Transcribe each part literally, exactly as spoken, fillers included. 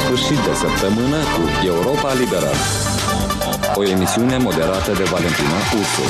sfârșit de săptămână cu Europa Liberă. O emisiune moderată de Valentina Ursu.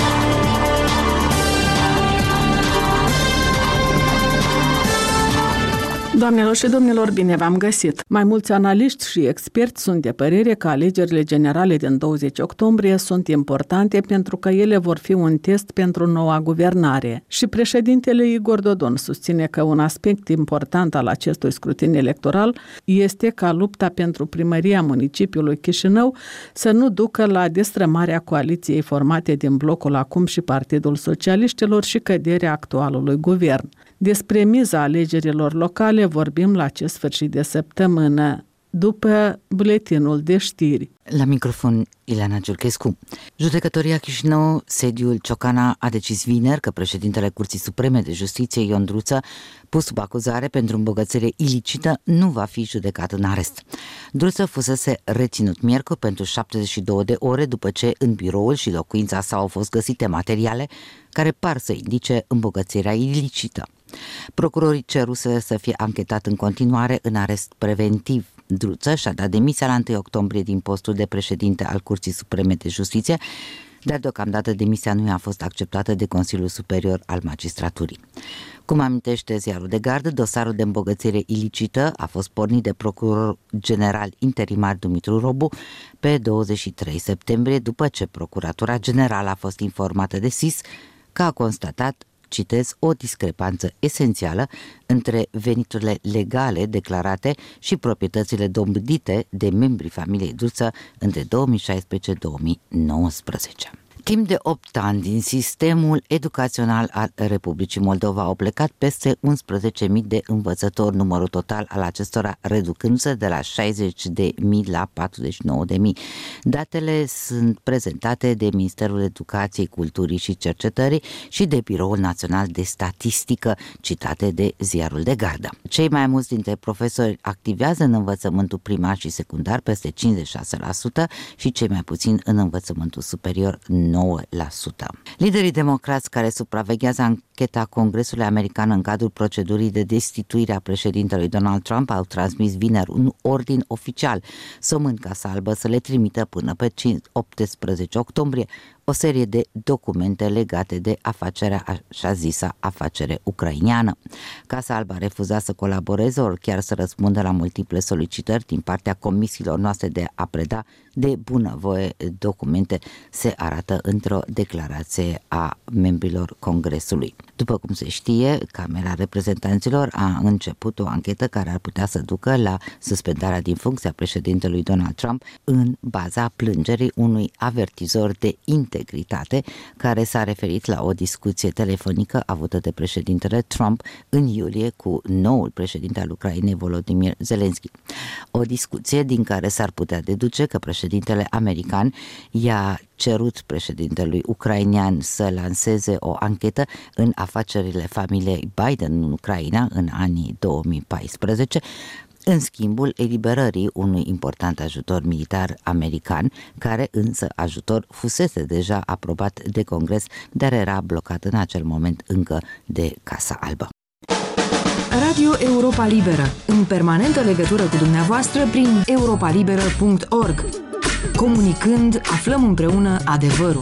Doamnelor și domnilor, bine v-am găsit! Mai mulți analiști și experți sunt de părere că alegerile generale din douăzeci octombrie sunt importante pentru că ele vor fi un test pentru noua guvernare. Și președintele Igor Dodon susține că un aspect important al acestui scrutin electoral este ca lupta pentru primăria municipiului Chișinău să nu ducă la destrămarea coaliției formate din blocul Acum și Partidul Socialiștilor și căderea actualului guvern. Despre miza alegerilor locale vorbim la acest sfârșit de săptămână, după buletinul de știri. La microfon, Ileana Giurchescu. Judecătoria Chișinău, sediul Ciocana, a decis vineri că președintele Curții Supreme de Justiție, Ion Druță, pus sub acuzare pentru îmbogățire ilicită, nu va fi judecat în arest. Druță fusese reținut miercuri pentru șaptezeci și două de ore după ce în biroul și locuința sa au fost găsite materiale care par să indice îmbogățirea ilicită. Procurorii ceruse să fie anchetat în continuare în arest preventiv. Druță și-a dat demisia la întâi octombrie din postul de președinte al Curții Supreme de Justiție, dar deocamdată demisia nu i-a fost acceptată de Consiliul Superior al Magistraturii. Cum amintește ziarul de gardă, dosarul de îmbogățire ilicită a fost pornit de procuror general interimar Dumitru Robu pe douăzeci și trei septembrie, după ce Procuratura Generală a fost informată de S I S că a constatat, citez, o discrepanță esențială între veniturile legale declarate și proprietățile dobândite de membrii familiei Druță între două mii șaisprezece - două mii nouăsprezece. Timp de opt ani din sistemul educațional al Republicii Moldova au plecat peste unsprezece mii de învățători, numărul total al acestora reducându-se de la șaizeci de mii la patruzeci și nouă de mii. Datele sunt prezentate de Ministerul Educației, Culturii și Cercetării și de Biroul Național de Statistică, citate de ziarul de gardă. Cei mai mulți dintre profesori activează în învățământul primar și secundar, peste cincizeci și șase la sută, și cei mai puțini în învățământul superior, nouă la sută. Liderii democrați care supraveghează ancheta Congresului American în cadrul procedurii de destituire a președintelui Donald Trump au transmis vineri un ordin oficial somând Casa Albă să le trimită până pe optsprezece octombrie o serie de documente legate de afacerea așa zisa afacere ucraineană. Casa Albă a refuzat să colaboreze, ori chiar să răspundă la multiple solicitări din partea comisiilor noastre de a preda de bunăvoie documente, se arată într-o declarație a membrilor Congresului. După cum se știe, Camera Reprezentanților a început o anchetă care ar putea să ducă la suspendarea din funcția președintelui Donald Trump în baza plângerii unui avertizor de integritate care s-a referit la o discuție telefonică avută de președintele Trump în iulie cu noul președinte al Ucrainei, Volodymyr Zelensky. O discuție din care s-ar putea deduce că președintele american i-a cerut președintelui ucrainean să lanseze o anchetă în afacerile familiei Biden în Ucraina în anii două mii paisprezece, în schimbul eliberării unui important ajutor militar american, care însă ajutor fusese deja aprobat de Congres, dar era blocat în acel moment încă de Casa Albă. Radio Europa Liberă, în permanentă legătură cu dumneavoastră prin europa liberă punct org. Comunicând, aflăm împreună adevărul.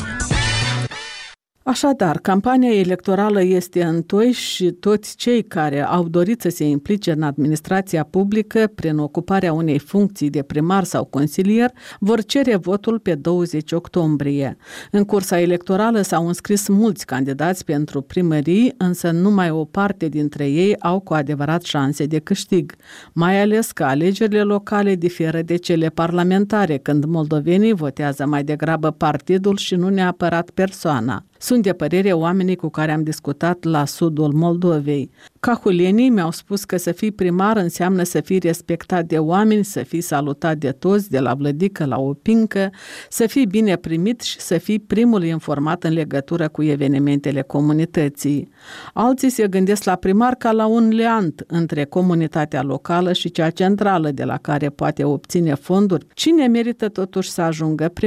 Așadar, campania electorală este întoi și toți cei care au dorit să se implice în administrația publică prin ocuparea unei funcții de primar sau consilier vor cere votul pe douăzeci octombrie. În cursa electorală s-au înscris mulți candidați pentru primării, însă numai o parte dintre ei au cu adevărat șanse de câștig, mai ales că alegerile locale diferă de cele parlamentare, când moldovenii votează mai degrabă partidul și nu neapărat persoana. Sunt de părere oamenii cu care am discutat la sudul Moldovei. Cahulenii mi-au spus că să fii primar înseamnă să fii respectat de oameni, să fii salutat de toți, de la vlădică la opincă, să fii bine primit și să fii primul informat în legătură cu evenimentele comunității. Alții se gândesc la primar ca la un leant între comunitatea locală și cea centrală, de la care poate obține fonduri. Cine merită totuși să ajungă primar?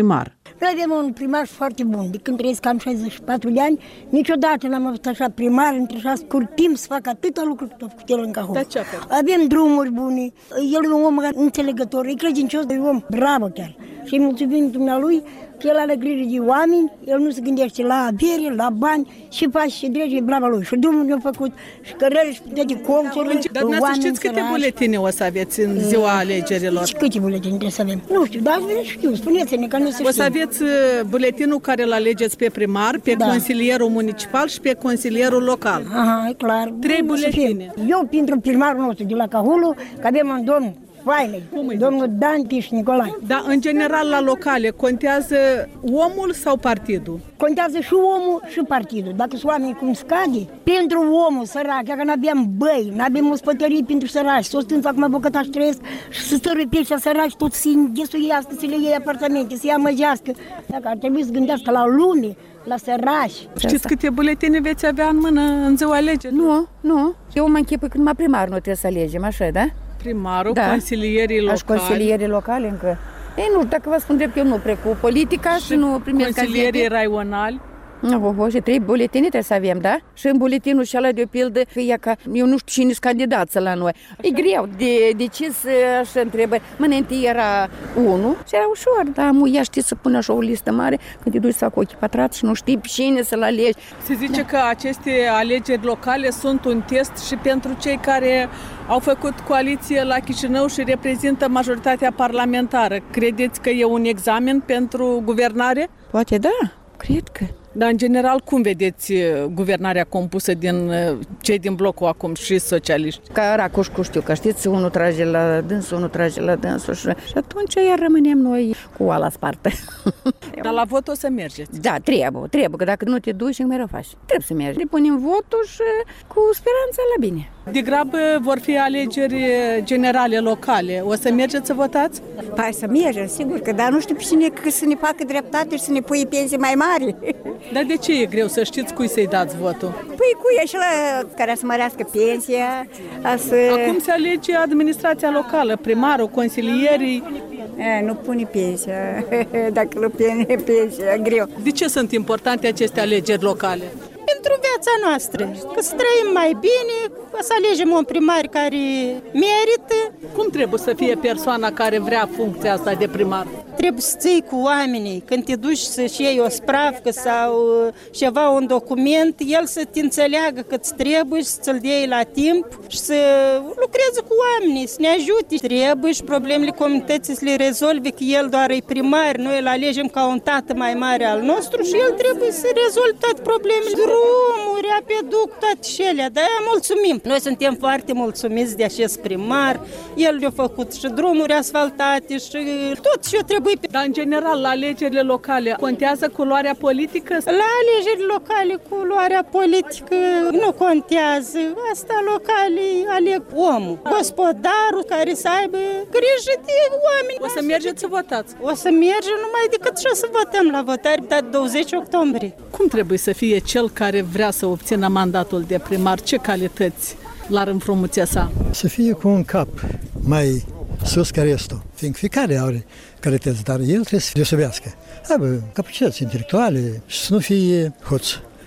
Noi avem un primar foarte bun. De când trăiesc cam șaizeci și patru de ani, niciodată n-am avut așa primar într așa scurt timp să facă atâta lucruri cât a făcut el în Cahul. Avem drumuri bune, el e un om înțelegător, e credincios, e un om bravo chiar. Și îi mulțumim dumnealui că el are grijă de oameni, el nu se gândește la avere, la bani și face și drege, e brava lui. Și drumul ne-a făcut și cărări și toate colțurile. Dar dumneavoastră știți câte buletine o să aveți în ziua alegerilor? Și câte buletine trebuie să avem? Nu știu, dar nu știu, spuneți-ne că nu se știu. O să aveți buletinul care îl alegeți pe primar, pe da. consilierul municipal și pe consilierul local. Aha, e clar. Trei buletine. Eu, pentru primarul nostru de la Cahulu, că avem un domn faine, domnul Dan Tiș Nicolae. Dar, în general, la locale, contează omul sau partidul? Contează și omul și partidul. Dacă sunt oameni cum scade, pentru omul sărac, dacă nu avem băi, nu avem ospătării pentru săraci, s-o stând acum bocătași trăiesc și să stărui pe ăștia săraci, tot să-i înghesuiască, să le iei apartamente, să-i amăgească. Dacă ar trebui să gândească la lume, la săraci. Știți câte buletine veți avea în mână în ziua alegerilor? Nu, nu. Eu mă închipui când mă primar, nu trebuie să alegem, așa, da? Primarul, da. Consilierii locali. Aș consilierii locali încă. Ei, nu, dacă vă spun drept, eu nu precup politica și, și nu primesc consilierii raionali. Oh, oh, și trei buletine trebuie să avem, da? Și în buletinul și ăla de o pildă, fie ca, eu nu știu cine-s candidață la noi. E greu de decis așa întrebări. Mă, întâi era unul și era ușor, da, mu, ea știi să pune așa o listă mare când te duci să cu ochii pătrați și nu știi cine să-l alegi. Se zice da. că aceste alegeri locale sunt un test și pentru cei care au făcut coaliție la Chișinău și reprezintă majoritatea parlamentară. Credeți că e un examen pentru guvernare? Poate da, cred că. Dar, în general, cum vedeți guvernarea compusă din cei din blocul acum și socialiști? Ca racușcu știu, că știți, unul trage la dânsul, unul trage la dânsul și, și atunci iar rămânem noi cu oala spartă. Dar la vot o să mergeți? Da, trebuie, trebuie, că dacă nu te duci, încă mai rău faci. Trebuie să mergi. Ne punem votul și cu speranța la bine. De grabă vor fi alegeri generale locale. O să mergeți să votați? Păi să mergem, sigur că, dar nu știu pe cine să ne facă dreptate și să ne pui pensii mai mari. Dar de ce e greu să știți cui să-i dați votul? Păi cui e și la care să mărească pensia. Să... Acum se alege administrația locală, primarul, consilierii. E, nu pune pensia, dacă nu pune pensia, greu. De ce sunt importante aceste alegeri locale? Pentru viața noastră, că să trăim mai bine, să alegem un primar care merită. Cum trebuie să fie persoana care vrea funcția asta de primar? Trebuie să ții cu oamenii. Când te duci să-și iei o spravcă sau ceva, un document, el să te înțeleagă că îți trebuie și să-ți-l iei la timp și să lucreze cu oamenii, să ne ajute. Trebuie și problemele comunității să le rezolve, că el doar e primar, noi îl alegem ca un tată mai mare al nostru și el trebuie să rezolve toate problemele. Drumuri, apeduc, toate și ele, dar mulțumim. Noi suntem foarte mulțumiți de acest primar, el le-a făcut și drumuri asfaltate și tot ce trebuie. Dar, în general, la alegerile locale contează culoarea politică? La alegerile locale culoarea politică nu contează. Asta locale aleg omul, gospodarul care să aibă grijă de oameni. O să mergeți să votați? O să mergem numai decât și o să votăm la votare pe douăzeci octombrie. Cum trebuie să fie cel care vrea să obțină mandatul de primar? Ce calități l-ar înfrumuțea sa? Să fie cu un cap mai sus ca restul, fiindcă fiecare are calități, dar el trebuie să deosebească. Aibă capacități intelectuale și să nu fie hoț.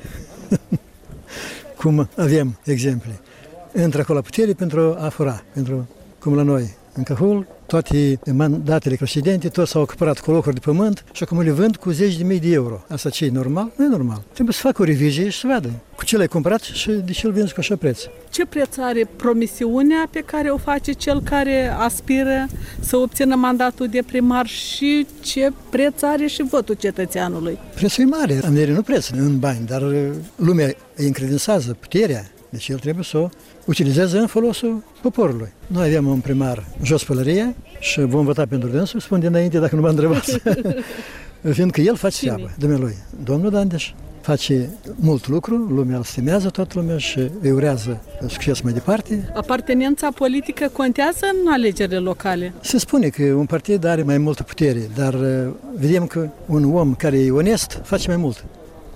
Cum avem exemple. Intră acolo la putere pentru a fura, pentru cum la noi. În Cahul, toate mandatele precedente, toți s-au ocupat cu locuri de pământ și acum le vând cu zeci de mii de euro. Asta ce e normal? Nu e normal. Trebuie să facă o revizie și să vadă cu ce l-ai cumpărat și de ce îl vinzi cu așa preț. Ce preț are promisiunea pe care o face cel care aspiră să obțină mandatul de primar și ce preț are și votul cetățeanului? Prețul e mare, am nu preț în bani, dar lumea îi încredințează puterea. Deci el trebuie să o utilizeze în folosul poporului. Noi avem un primar jos pălăria și vom vota pentru dânsul, spun dinainte dacă nu mă întrebați. Fiindcă el face treabă, dumnealui. Domnul Dandeș face mult lucru, lumea îl stimează, toată lumea și îi urează succes mai departe. Apartenența politică contează în alegerile locale? Se spune că un partid are mai multă putere, dar vedem că un om care e onest face mai mult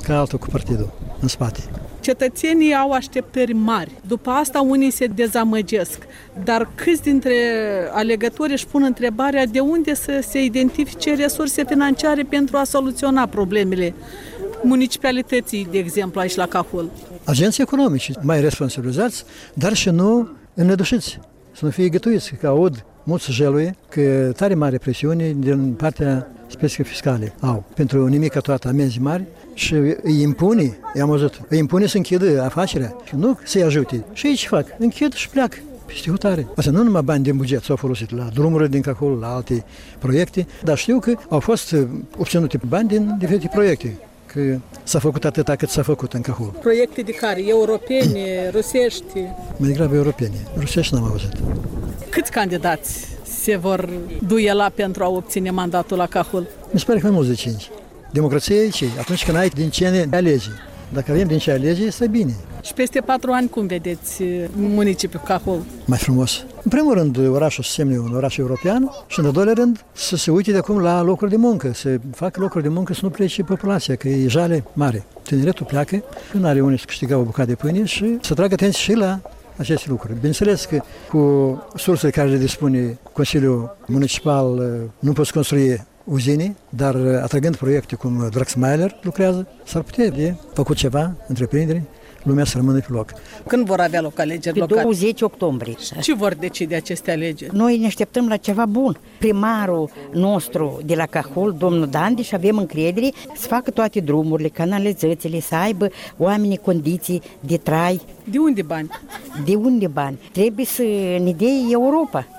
ca altul cu partidul în spate. Cetățenii au așteptări mari. După asta unii se dezamăgesc. Dar câți dintre alegători își pun întrebarea de unde să se identifice resurse financiare pentru a soluționa problemele municipalității, de exemplu, aici la Cahul? Agenții economici mai responsabilizați, dar și nu înnădușiți, să nu fie gătuiți, că aud mulți jeluie că tare mare presiune din partea specifică fiscale au. Pentru nimic toată amenzi mari și îi impune, i-am văzut, îi impune să închidă afacerea și nu să-i ajute. Și ei ce fac? Închid și pleacă peste hotare. Asta nu numai bani din buget s-au folosit la drumurile din Cahul, la alte proiecte, dar știu că au fost obținute bani din diferite proiecte. Că s-a făcut atâta cât s-a făcut în Cahul. Proiecte de care? Europene, rusești? Mai degrabă europene. Rusești n-am auzit. Câți candidați se vor duela pentru a obține mandatul la Cahul? Mi se pare că mai mulți de cinci. Democrația e ce? Atunci când ai din ce ne alegi. Dacă avem din ce alege, este bine. Și peste patru ani cum vedeți municipiul Cahul? Mai frumos. În primul rând, orașul să semne un oraș european și, în al doilea rând, să se uite de acum la locuri de muncă, să facă locuri de muncă, să nu plece populația, că e jale mare. Tineretul pleacă, nu are unde să câștiga o bucată de pâine și să tragă atenție și la aceste lucruri. Bineînțeles că cu sursele care le dispune Consiliul Municipal nu poți construi uzine, dar atragând proiecte cum Draxmailer lucrează, s-ar putea de făcut ceva, întreprindere, lumea să rămână pe loc. Când vor avea loc alegeri pe locale? douăzeci octombrie. Ce vor decide aceste alegeri? Noi ne așteptăm la ceva bun. Primarul nostru de la Cahul, domnul Dandi, și avem încredere să facă toate drumurile, canalizațiile, să aibă oamenii condiții de trai. De unde bani? De unde bani? Trebuie să ne dea Europa.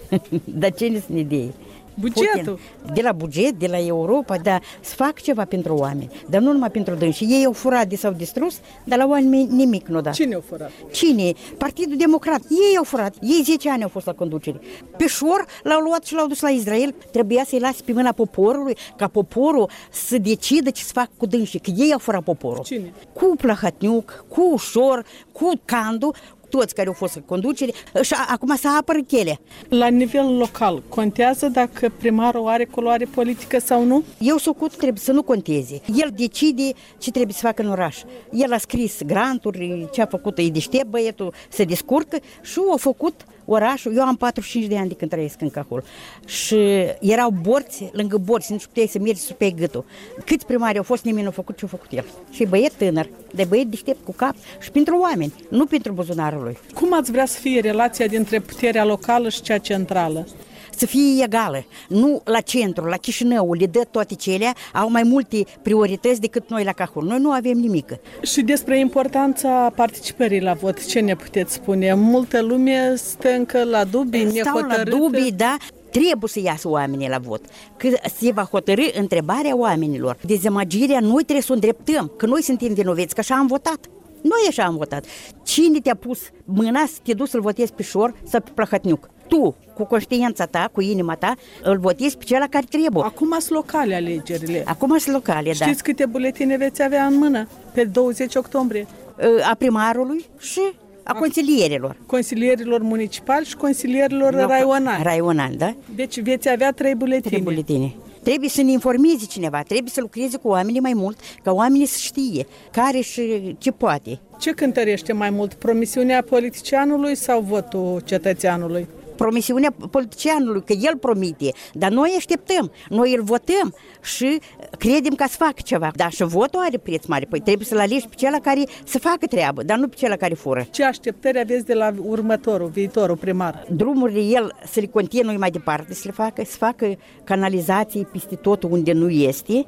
Dar ce ne să ne dea? Bugetul? De la buget, de la Europa, dar să fac ceva pentru oameni, dar nu numai pentru dânsi. Ei au furat de s-au distrus, dar la oameni nimic nu da. Cine au furat? Cine? Partidul Democrat. Ei au furat. Ei zece ani au fost la conducere. Pe șor l-au luat și l-au dus la Israel. Trebuia să-i lase pe mâna poporului, ca poporul să decidă ce să fac cu dânsi, că ei au furat poporul. Cine? Cu Plahatniuc, cu Ușor, cu Candu, toți care au fost în conducere și acum să apără chelea. La nivel local, contează dacă primarul are culoare politică sau nu? Eu socot trebuie să nu conteze. El decide ce trebuie să facă în oraș. El a scris granturi, ce a făcut, e deștept băietul, se descurcă și a făcut orașul. Eu am patruzeci și cinci de ani de când trăiesc în Cahul și erau borți lângă borți, nu puteai să mergi să pe gâtul. Câți primari au fost, nimeni nu a făcut ce a făcut el. Și băiet tânăr, de băiet deștept cu cap și pentru oameni, nu pentru buzunarul lui. Cum ați vrea să fie relația dintre puterea locală și cea centrală? Să fie egală, nu la centru, la Chișinău, le dă toate celea, au mai multe priorități decât noi la Cahul. Noi nu avem nimic. Și despre importanța participării la vot, ce ne puteți spune? Multă lume stă încă la dubii, nehotărâtă. Stau la dubii, da. Trebuie să iasă oamenii la vot, că se va hotărî întrebarea oamenilor. Dezamăgirea noi trebuie să o îndreptăm, că noi suntem vinoveți, că așa am votat. Noi așa am votat. Cine te-a pus mâna să te duci să-l votezi pe Șor sau pe Plahatniuc? Tu, cu conștiința ta, cu inima ta, îl votezi pe cel care trebuie. Acum sunt locale alegerile. Acum sunt locale, Știți da. Știți câte buletine veți avea în mână pe douăzeci octombrie? A primarului și a consilierilor. Consilierilor municipali și consilierilor no, raionali. Raionali, da. Deci veți avea trei buletine. Trei buletine. Trebuie să ne informeze cineva, trebuie să lucreze cu oamenii mai mult, ca oamenii să știe care și ce poate. Ce cântărește mai mult, promisiunea politicianului sau votul cetățeanului? Promisiunea politicianului, că el promite, dar noi așteptăm, noi îl votăm și credem că să facă ceva. Dar și votul are preț mare, păi trebuie să-l alegi pe cel care să facă treabă, dar nu pe cel care fură. Ce așteptări aveți de la următorul, viitorul primar? Drumurile el să le continue mai departe, să le facă, să facă canalizații peste tot unde nu este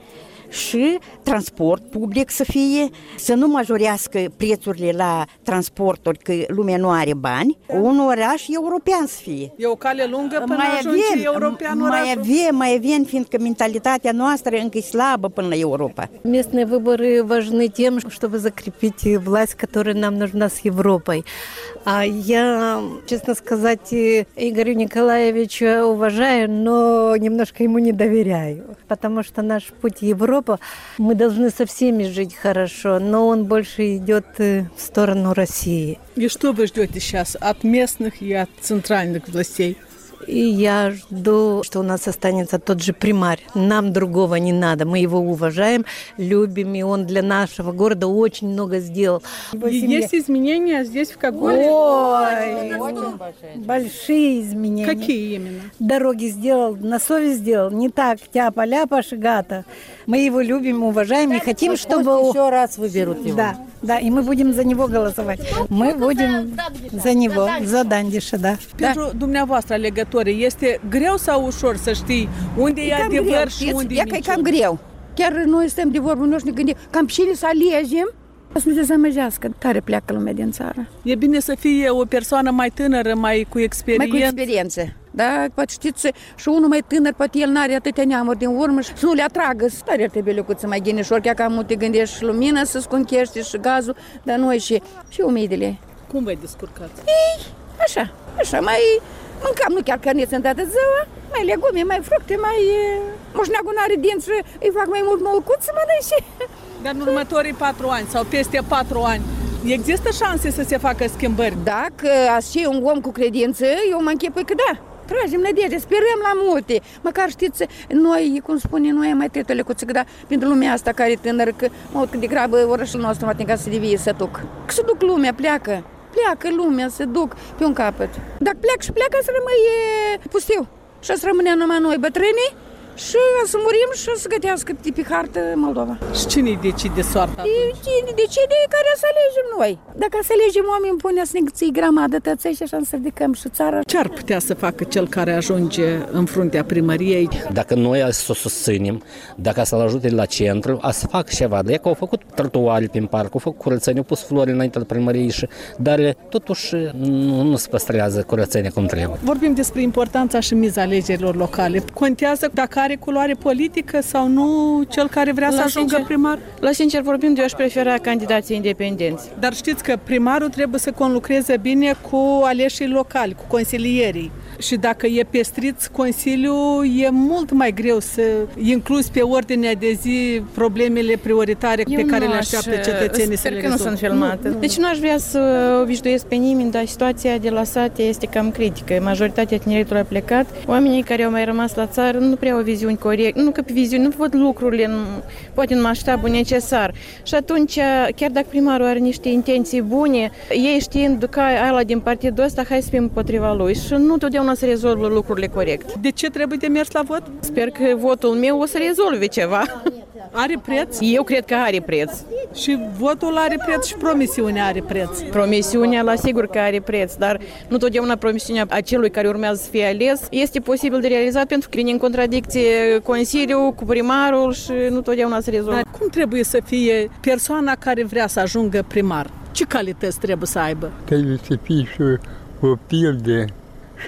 și transport public să fie, să nu majorească prețurile la transporturi, că lumea nu are bani, un oraș european să fie. E o cale lungă până mai ajunge avem, european mai orașul? avem, mai avem, fiindcă mentalitatea noastră încă e slabă până la Europa. Местные выборы важны тем, чтобы закрепить власть, которая нам нужна с Европой. А я, честно сказать, Игоря Николаевича уважаю, но немножко ему не доверяю, потому что наш путь Европа, мы должны со всеми жить хорошо, но он больше идет в сторону России. И что вы ждете сейчас от местных и от центральных властей? И я жду, что у нас останется тот же примарь. Нам другого не надо. Мы его уважаем, любим, и он для нашего города очень много сделал. Есть изменения здесь в Коголе? Ой, большие изменения. Какие именно? Дороги сделал, на совесть сделал. Не так, тяпа-ляпа, шигата. Мы его любим, уважаем и хотим, чтобы... еще раз выберут его. Да, да, и мы будем за него голосовать. Мы будем за него, за Dandisha, da. Pentru dumneavoastră alegători, este greu sau ușor să știi unde e adevăr și unde e minciună? E cam greu. Chiar noi stăm de vorbă, noi ne gândim cam cine să alegem, să nu dezamăgească. Tare pleacă lumea din țară. E bine să fie o persoană mai tânără, mai cu experiență. Mai cu experiență. Da, poate știți, și unul mai tânăr, poate el n-are atâtea neamuri din urmă și să nu le atragă. Stare ar trebui locuță mai ghinișor, chiar că am te gândești și lumină să-ți conchești și gazul, dar noi și, și umidele. Cum vă descurcați? Ei, așa, așa, mai mâncam, nu chiar cărniță în toată ziua, mai legume, mai fructe, mai... Moșneagul n-are dinți și îi fac mai mult mălcuț să mănânce. Dar în următorii patru ani sau peste patru ani, există șanse să se facă schimbări? Dacă așa e un om cu credință, eu mă închipui că da. Tragem nădejde, sperăm la multe. Măcar știți, noi, cum spune, noi am mai tretele cu țigă, dar pentru lumea asta care e tânără, că mă aud că de grabă orașul nostru mă ca să devie să duc. Că se duc lumea, pleacă. Pleacă lumea, se duc pe un capăt. Dacă pleacă și pleacă, să rămâie pustiu. Și să rămâne numai noi bătrânii și să murim și să gătească de pe hartă Moldova. Și cine decide soarta? Cine decide care să alegem noi. Dacă să alegem oameni, pune să ne ții grămadă tăței și așa să ridicăm și țara. Ce ar putea să facă cel care ajunge în fruntea primăriei? Dacă noi să o susținem, dacă să-l ajute la centru, a să facă ceva. De că au făcut trotuare prin parc, au făcut curățenie, au pus flori înainte de primăriei, și, dar totuși nu, nu se păstrează curățenia cum trebuie. Vorbim despre importanța și miza alegerilor locale. Contează dacă are culoare politică sau nu cel care vrea la să ajungă sincer, primar? La sincer vorbind, eu aș prefera candidații independenți. Dar știți că primarul trebuie să conlucreze bine cu aleșii locali, cu consilierii. Și dacă e pestrit consiliul, e mult mai greu să incluzi pe ordinea de zi problemele prioritare eu pe care aș, le așteaptă cetățenii să le rezolve. Sper că nu sunt filmate. Nu. Deci nu aș vrea să obișnuiesc pe nimeni, dar situația de la sate este cam critică. Majoritatea tineretului a plecat. Oamenii care au mai rămas la țară nu prea au viziuni corecte, nu că pe viziuni, nu văd lucrurile în, poate în maștabul necesar. Și atunci, chiar dacă primarul are niște intenții bune, ei știind că ala din partidul ăsta, hai să fim împotriva lui și nu totdeauna să rezolvă lucrurile corect. De ce trebuie de mers la vot? Sper că votul meu o să rezolve ceva. Are preț? Eu cred că are preț. Și votul are preț și promisiunea are preț. Promisiunea, la sigur că are preț, dar nu totdeauna promisiunea acelui care urmează să fie ales este posibil de realizat pentru că vine în contradicție Consiliul cu primarul și nu totdeauna se rezolvă. Dar cum trebuie să fie persoana care vrea să ajungă primar? Ce calități trebuie să aibă? Trebuie să fie și o pildă și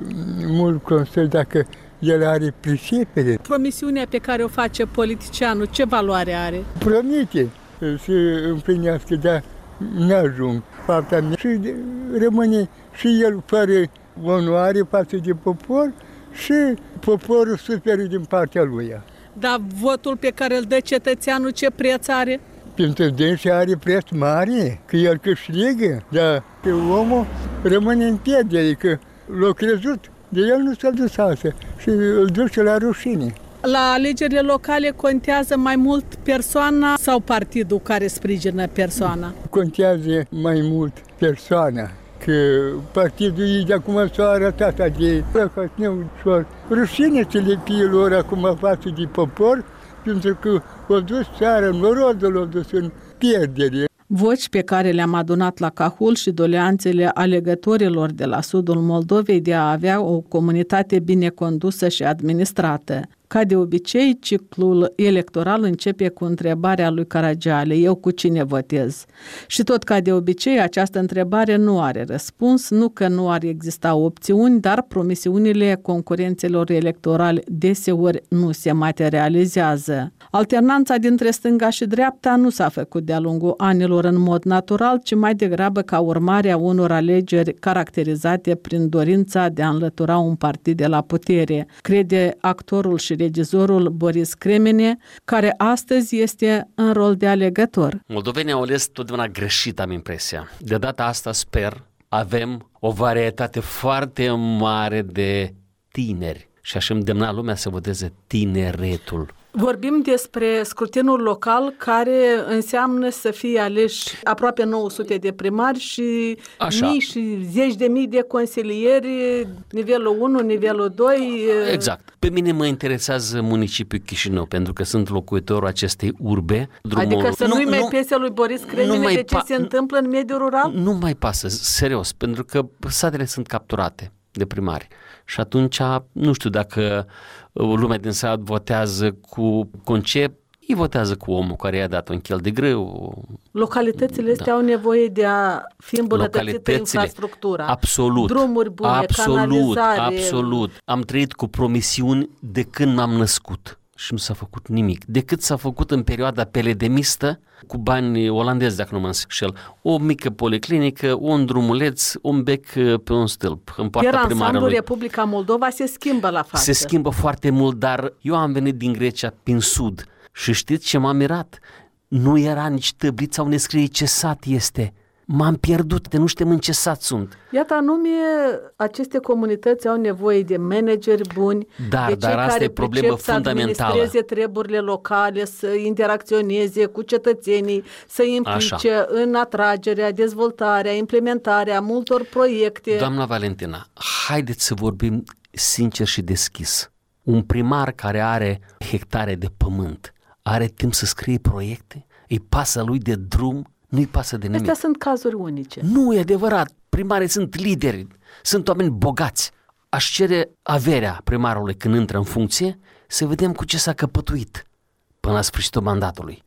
mult constă dacă el are pricepere. Promisiunea pe care o face politicianul, ce valoare are? Promite să împlinească, dar n-ajung fapta mea și rămâne și el fără onoare față de popor și poporul suferă din partea lui. Dar votul pe care îl dă cetățeanul, ce preț are? Pentru dânsi are preț mare, că el câștigă, dar omul rămâne în pierde, adică l-a crezut, de el nu s-a dus altă și îl duce la rușine. La alegerile locale contează mai mult persoana sau partidul care sprijină persoana? Contează mai mult persoana, că partidul ei de acum s-a arătat de neușor. Rușine să le fie lor acum față de popor, pentru că o dus țara, norodul o dus în pierdere. Voci pe care le-am adunat la Cahul și doleanțele alegătorilor de la sudul Moldovei de a avea o comunitate bine condusă și administrată. Ca de obicei, ciclul electoral începe cu întrebarea lui Caragiale, eu cu cine votez? Și tot ca de obicei, această întrebare nu are răspuns, nu că nu ar exista opțiuni, dar promisiunile concurențelor electorale deseori nu se materializează. Alternanța dintre stânga și dreapta nu s-a făcut de-a lungul anilor în mod natural, ci mai degrabă ca urmare a unor alegeri caracterizate prin dorința de a înlătura un partid de la putere, crede actorul și regizorul Boris Cremene, care astăzi este în rol de alegător. Moldovenii au ales totdeauna greșit, am impresia. De data asta sper, avem o varietate foarte mare de tineri și aș îndemna lumea să voteze tineretul. Vorbim despre scrutinul local, care înseamnă să fie aleși aproape nouă sute de primari și Așa. mii și zeci de mii de consilieri, nivelul unu, nivelul doi. Exact. Pe mine mă interesează municipiul Chișinău, pentru că sunt locuitorul acestei urbe. Drumul... Adică să nu, nu-i mai nu, pese lui Boris Cremine de ce pa... se întâmplă în mediul rural? Nu mai pasă, serios, pentru că satele sunt capturate de primari. Și atunci, nu știu dacă lumea din sat votează cu concept, ei votează cu omul care i-a dat un chel de grâu. Localitățile astea da. au nevoie de a fi îmbunătățită infrastructura. Absolut. Drumuri bune, absolut, canalizare. Absolut. Am trăit cu promisiuni de când m-am născut și nu s-a făcut nimic. Decât s-a făcut în perioada peledemistă, cu bani olandezi, dacă nu mă înșel, o mică policlinică, un drumuleț, un bec pe un stâlp, în poarta Iar primarului. ansamblul Republica Moldova se schimbă la față. Se schimbă foarte mult, dar eu am venit din Grecia prin sud și știți ce m-a mirat? Nu era nici tăblița unde scrie ce sat este. M-am pierdut, de nu știm în ce sat sunt. Iată, anume, aceste comunități au nevoie de manageri buni, dar, de cei dar asta care e problemă fundamentală. să administreze treburile locale, să interacționeze cu cetățenii, să implice Așa. în atragerea, dezvoltarea, implementarea multor proiecte. Doamna Valentina, haideți să vorbim sincer și deschis. Un primar care are hectare de pământ, are timp să scrie proiecte? Îi pasă lui de drum? Nu-i pasă de nimic. Astea sunt cazuri unice. Nu, e adevărat. Primarii sunt lideri, sunt oameni bogați. Aș cere averea primarului când intră în funcție, să vedem cu ce s-a căpătuit până la sfârșitul mandatului.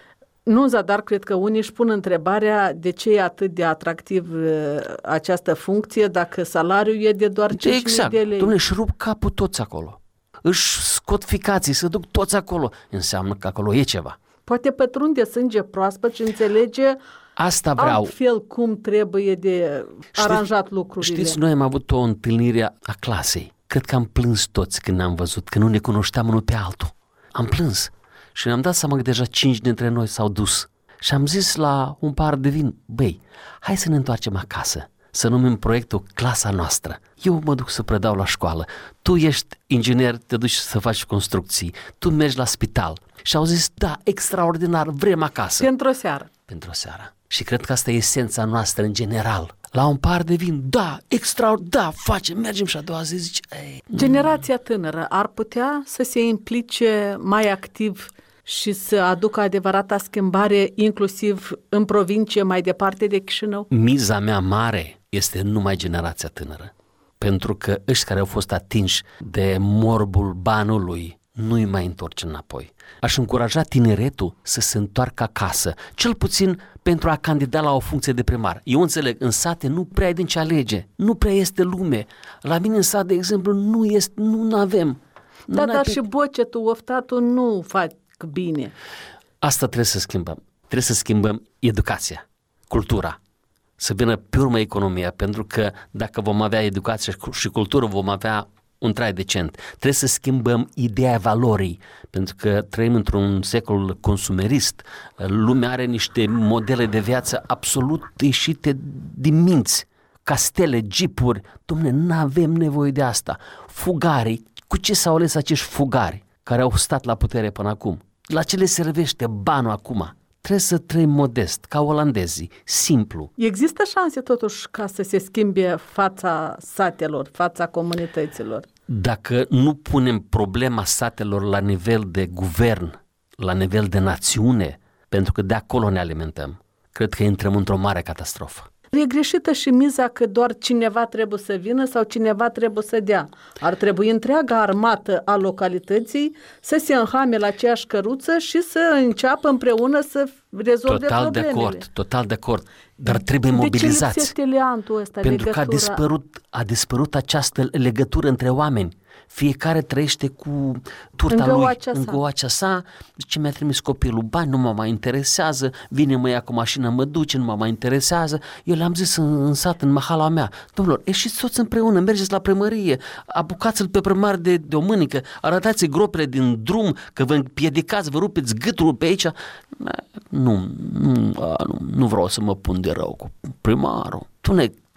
Nu, dar cred că unii își pun întrebarea de ce e atât de atractiv această funcție dacă salariul e de doar cinci mii exact. de lei. Dom'le, își rup capul toți acolo. Își scot ficații, se duc toți acolo. Înseamnă că acolo e ceva. Poate pătrunde sânge proaspăt și înțelege Asta vreau. altfel cum trebuie de aranjat știți, lucrurile. Știți, noi am avut o întâlnire a clasei. Cred că am plâns toți când ne-am văzut, că nu ne cunoșteam unul pe altul. Am plâns și ne-am dat seama că deja cinci dintre noi s-au dus. Și am zis la un par de vin, băi, hai să ne întoarcem acasă, să numim proiectul Clasa Noastră. Eu mă duc să predau la școală, tu ești inginer, te duci să faci construcții, tu mergi la spital. Și au zis, da, extraordinar, vrem acasă. Pentru o seară. Pentru o seară. Și cred că asta e esența noastră în general. La un par de vin, da, extraordinar, da, facem, mergem și a doua zi zice, ei. Generația tânără ar putea să se implice mai activ și să aducă adevărata schimbare, inclusiv în provincie, mai departe de Chișinău? Miza mea mare este numai generația tânără. Pentru că ăștia care au fost atinși de morbul banului nu-i mai întorce înapoi. Aș încuraja tineretul să se întoarcă acasă, cel puțin pentru a candida la o funcție de primar. Eu înțeleg, în sate nu prea ai din ce alege, nu prea este lume. La mine în sat, de exemplu, nu este, nu avem. Da, dar pe... și bocetul, oftatul nu fac bine. Asta trebuie să schimbăm. Trebuie să schimbăm educația, cultura, să vină pe urmă economia, pentru că dacă vom avea educație și cultură, vom avea un trai decent. Trebuie să schimbăm ideea valorii, pentru că trăim într-un secol consumerist. Lumea are niște modele de viață absolut ieșite din minți. Castele, jeepuri, dom'le, n-avem nevoie de asta. Fugarii, cu ce s-au ales acești fugari care au stat la putere până acum? La ce le servește banul acum? Trebuie să trăim modest, ca olandezii, simplu. Există șanse totuși ca să se schimbe fața satelor, fața comunităților? Dacă nu punem problema satelor la nivel de guvern, la nivel de națiune, pentru că de acolo ne alimentăm, cred că intrăm într-o mare catastrofă. E greșită și miza că doar cineva trebuie să vină sau cineva trebuie să dea. Ar trebui întreaga armată a localității să se înhame la aceeași căruță și să înceapă împreună să rezolve total problemele. De acord, total de acord, dar trebuie mobilizați. De ce lipsește leantul ăsta, pentru legătura? că a dispărut, a dispărut această legătură între oameni. Fiecare trăiește cu turta în lui, sa. în goacea sa. Ce mi-a trimis copilul bani, nu mă mai interesează, vine mă ia cu mașina, mă duce, nu mă mai interesează. Eu le-am zis în, în sat, în mahala mea, domnilor, ieșiți toți împreună, mergeți la primărie, apucați-l pe primar de, de o mânică, arătați gropile din drum, că vă împiedicați, vă rupeți gâtul pe aici. Nu, nu, nu, nu vreau să mă pun de rău cu primarul. Tu ne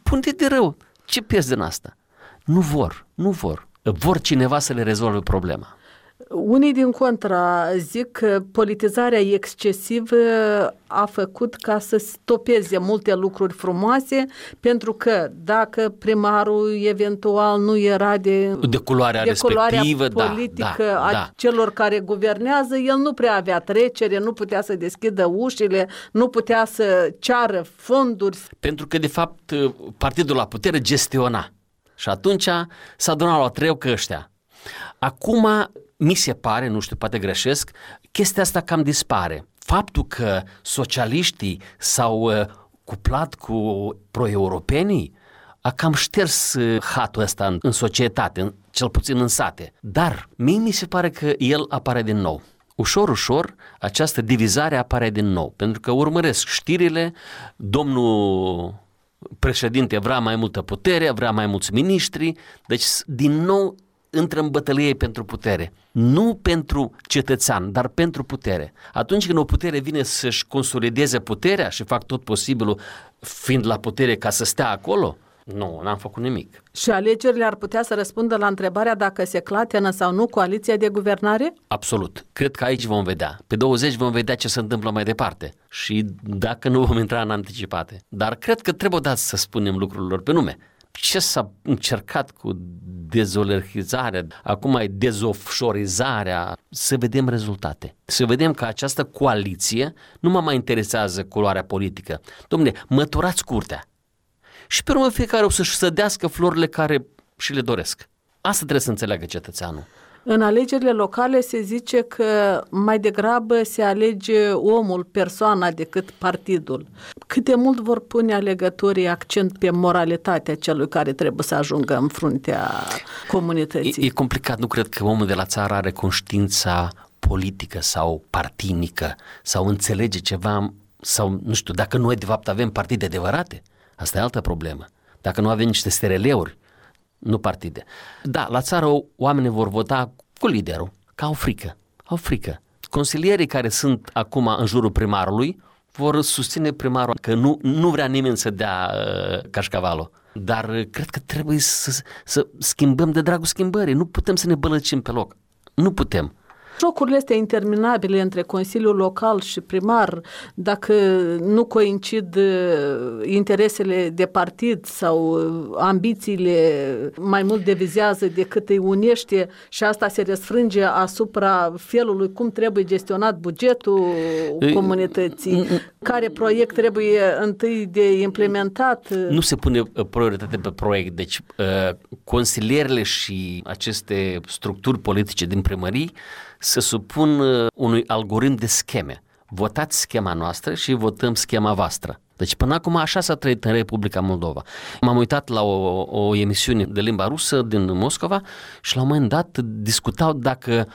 spune de rău. Ce pierzi din asta? Nu vor, nu vor. Vor cineva să le rezolve problema. Unii din contra zic că politizarea excesivă a făcut ca să stopeze multe lucruri frumoase, pentru că dacă primarul eventual nu era de, de culoarea de respectivă, politică da, da, a da. celor care guvernează, el nu prea avea trecere, nu putea să deschidă ușile, nu putea să ceară fonduri. Pentru că, de fapt, partidul la putere gestiona. Și atunci s-a adunat la treu că ăștia. Acum, mi se pare, nu știu, poate greșesc, chestia asta cam dispare. Faptul că socialiștii s-au uh, cuplat cu pro-europenii a cam șters uh, hatul ăsta în, în societate, în, cel puțin în sate. Dar mie mi se pare că el apare din nou. Ușor, ușor, această divizare apare din nou. Pentru că urmăresc știrile, domnul președinte vrea mai multă putere, vrea mai mulți miniștri, deci din nou intră în bătălie pentru putere. Nu pentru cetățean, dar pentru putere. Atunci când o putere vine să-și consolideze puterea și fac tot posibilul fiind la putere ca să stea acolo, nu, n-am făcut nimic. Și alegerile ar putea să răspundă la întrebarea dacă se clatină sau nu coaliția de guvernare? Absolut. Cred că aici vom vedea. Pe douăzeci vom vedea ce se întâmplă mai departe și dacă nu vom intra în anticipate. Dar cred că trebuie odată să spunem lucrurilor pe nume. Ce s-a încercat cu dezolerhizarea, acum e dezofșorizarea, să vedem rezultate. Să vedem că această coaliție nu mă mai interesează culoarea politică. Dom'le, măturați curtea. Și pe urmă fiecare o să-și sădească florile care și le doresc. Asta trebuie să înțeleagă cetățeanul. În alegerile locale se zice că mai degrabă se alege omul, persoana, decât partidul. Cât de mult vor pune alegătorii accent pe moralitatea celui care trebuie să ajungă în fruntea comunității? E, e complicat, nu cred că omul de la țară are conștiința politică sau partinică sau înțelege ceva sau, nu știu, dacă noi de fapt avem partide adevărate, asta e altă problemă. Dacă nu avem niște stereleuri, nu partide. Da, la țară oamenii vor vota cu liderul, că au frică, au frică. Consilierii care sunt acum în jurul primarului vor susține primarul, că nu, nu vrea nimeni să dea uh, cașcavalul. Dar uh, cred că trebuie să, să schimbăm de dragul schimbării. Nu putem să ne bălăcim pe loc. Nu putem. Jocurile astea interminabile între Consiliul Local și primar, dacă nu coincid interesele de partid sau ambițiile mai mult devizează decât îi unește și asta se răsfrânge asupra felului cum trebuie gestionat bugetul comunității, care proiect trebuie întâi de implementat. Nu se pune prioritate pe proiect, deci consilierile și aceste structuri politice din primării se supun unui algoritm de scheme. Votați schema noastră și votăm schema voastră. Deci până acum așa s-a trăit în Republica Moldova. M-am uitat la o, o emisiune de limba rusă din Moscova și la un moment dat discutau dacă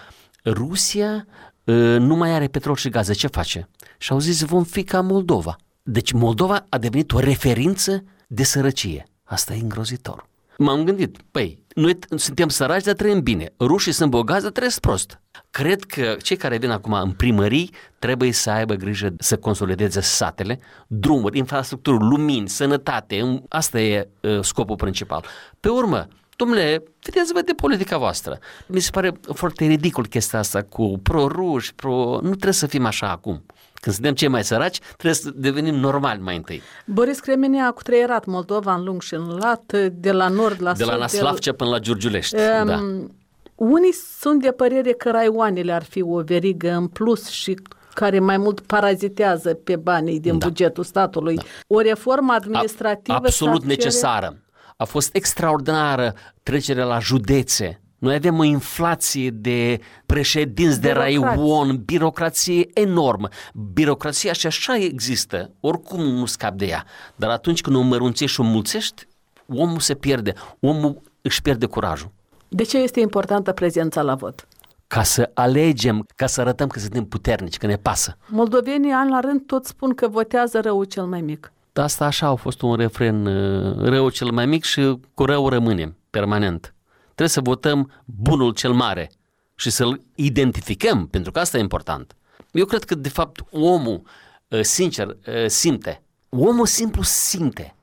Rusia uh, nu mai are petrol și gaze, ce face? Și au zis, vom fi ca Moldova. Deci Moldova a devenit o referință de sărăcie. Asta e îngrozitor. M-am gândit, păi, noi suntem săraci, dar trăim bine. Rușii sunt bogați, dar trăiesc prost. Cred că cei care vin acum în primării trebuie să aibă grijă să consolideze satele, drumuri, infrastructură, lumini, sănătate. Asta e uh, scopul principal. Pe urmă, domnule, vedeți-vă de politica voastră. Mi se pare foarte ridicol chestia asta cu pro-ruși, pro... Nu trebuie să fim așa acum. Când suntem cei mai săraci, trebuie să devenim normali mai întâi. Boris Cremenia a cutreierat Moldova în lung și în lat, de la nord la de sud. La Naslavcea până la Giurgiulești. Um, da. Unii sunt de părere că raioanele ar fi o verigă în plus și care mai mult parazitează pe banii din da. bugetul statului. Da. O reformă administrativă A, absolut necesară. Cere... A fost extraordinară trecerea la județe. Noi avem o inflație de președinți de raion, birocrație enormă. Birocrația și așa există, oricum nu scapi de ea. Dar atunci când o mărunțești și o mulțești, omul se pierde, omul își pierde curajul. De ce este importantă prezența la vot? Ca să alegem, ca să arătăm că suntem puternici, că ne pasă. Moldovenii an la rând tot spun că votează răul cel mai mic. Asta așa a fost un refren, răul cel mai mic și cu rău rămânem permanent. Trebuie să votăm bunul cel mare și să-l identificăm, pentru că asta e important. Eu cred că, de fapt, omul, sincer, simte. Omul simplu simte.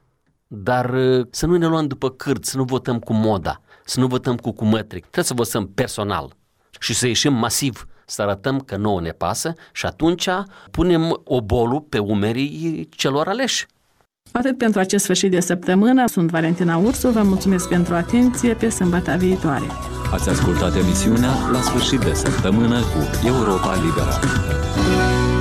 dar să nu ne luăm după cârt, să nu votăm cu moda, să nu votăm cu cumătric. Trebuie să votăm personal și să ieșim masiv, să arătăm că nouă ne pasă și atunci punem obolul pe umerii celor aleși. Atât pentru acest sfârșit de săptămână. Sunt Valentina Ursu, vă mulțumesc pentru atenție, pe sâmbătă viitoare. Ați ascultat emisiunea La sfârșit de săptămână cu Europa Liberă.